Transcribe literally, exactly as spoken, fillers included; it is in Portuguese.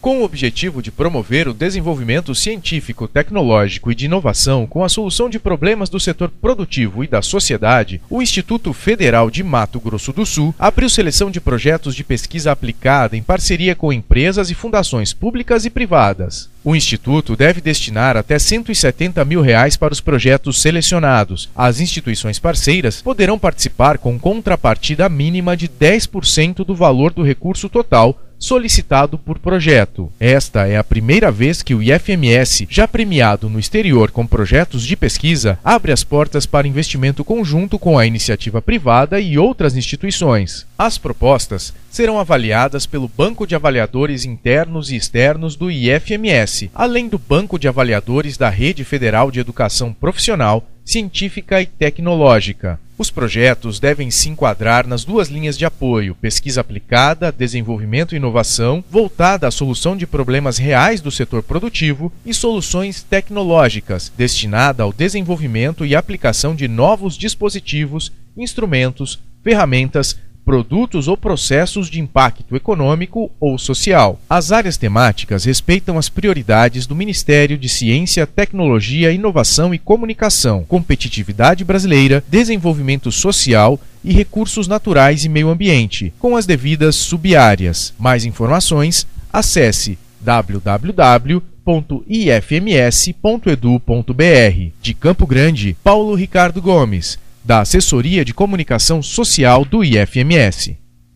Com o objetivo de promover o desenvolvimento científico, tecnológico e de inovação com a solução de problemas do setor produtivo e da sociedade, o Instituto Federal de Mato Grosso do Sul abriu seleção de projetos de pesquisa aplicada em parceria com empresas e fundações públicas e privadas. O Instituto deve destinar até cento e setenta mil reais para os projetos selecionados. As instituições parceiras poderão participar com contrapartida mínima de dez por cento do valor do recurso total solicitado por projeto. Esta é a primeira vez que o I F M S, já premiado no exterior com projetos de pesquisa, abre as portas para investimento conjunto com a iniciativa privada e outras instituições. As propostas serão avaliadas pelo Banco de Avaliadores Internos e Externos do I F M S, além do Banco de Avaliadores da Rede Federal de Educação Profissional, Científica e Tecnológica. Os projetos devem se enquadrar nas duas linhas de apoio: pesquisa aplicada, desenvolvimento e inovação, voltada à solução de problemas reais do setor produtivo, e soluções tecnológicas, destinada ao desenvolvimento e aplicação de novos dispositivos, instrumentos, ferramentas, produtos ou processos de impacto econômico ou social. As áreas temáticas respeitam as prioridades do Ministério de Ciência, Tecnologia, Inovação e Comunicação, competitividade brasileira, desenvolvimento social e recursos naturais e meio ambiente, com as devidas subáreas. Mais informações, acesse w w w ponto i f m s ponto edu ponto b r. De Campo Grande, Paulo Ricardo Gomes, da Assessoria de Comunicação Social do I F M S.